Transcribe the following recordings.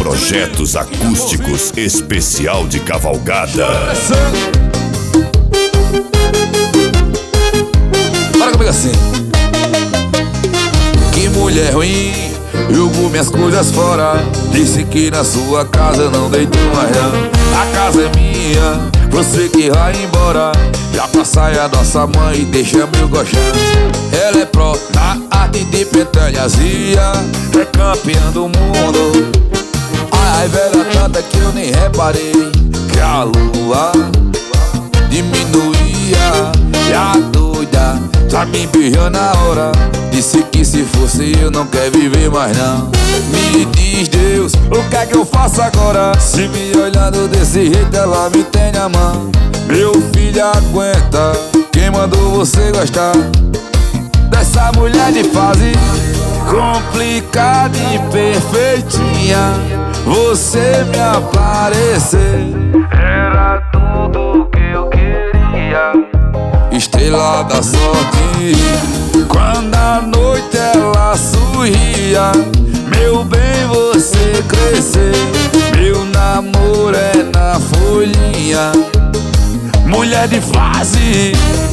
Projetos Acústicos Especial de Cavalgada. Para comigo assim. Que mulher ruim, jogou minhas coisas fora. Disse que na sua casa não deitou mais não. A casa é minha, você que vai embora. Já passai a nossa mãe e deixa meu colchão. Ela é pró na arte de petanhazia, é campeã do mundo. Ai, velha tanta que eu nem reparei que a lua diminuía. E a doida tá me beijando na hora. Disse que se fosse eu não quer viver mais não. Me diz Deus, o que é que eu faço agora? Se me olhando desse jeito ela me tem na mão. Meu filho aguenta, quem mandou você gostar dessa mulher de fase complicada e perfeitinha? Você me aparecer era tudo que eu queria. Estrela da sorte, quando à noite ela sorria. Meu bem, você crescer, meu namoro é na folhinha. Mulher de fase,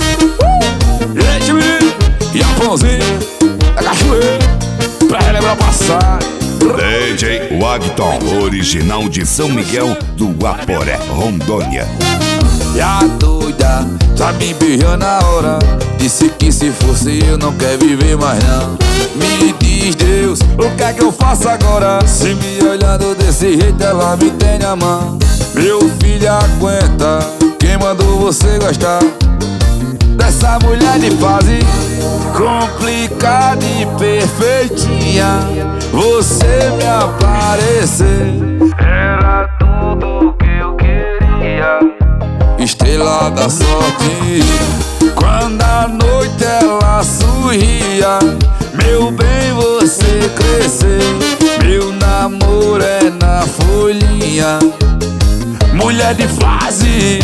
e a pãozinha da cachoeira, pra relembrar o passado. DJ Wagton, original de São Miguel do Aporé, Rondônia. E a doida tá me beijando na hora. Disse que se fosse eu não quer viver mais não. Me diz Deus, o que é que eu faço agora? Se me olhando desse jeito ela me tem na mão. Meu filho aguenta, quem mandou você gostar dessa mulher de fase complicada e perfeitinha? Você me aparecer era tudo que eu queria. Estrela da sorte, quando à noite ela sorria. Meu bem, você crescer, meu namoro é na folhinha. Mulher de fase,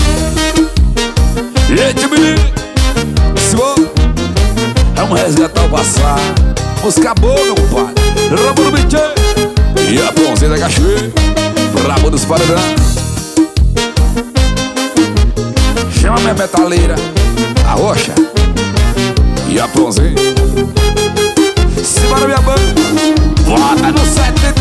eita menino, vamos resgatar o passado. Música boa, meu compadre. Rabo do bicho e a pãozinha da cachoeira, rabo dos paredão. Chama minha metaleira, a rocha e a pãozinha. Simbora minha banda, bota no 70.